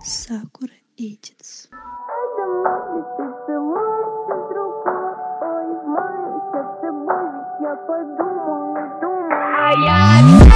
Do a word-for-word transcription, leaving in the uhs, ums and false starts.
Sakura Edits. Это может ты целуешься с другой. Ой, в моем сердце боль, ведь я подумала, думала, а я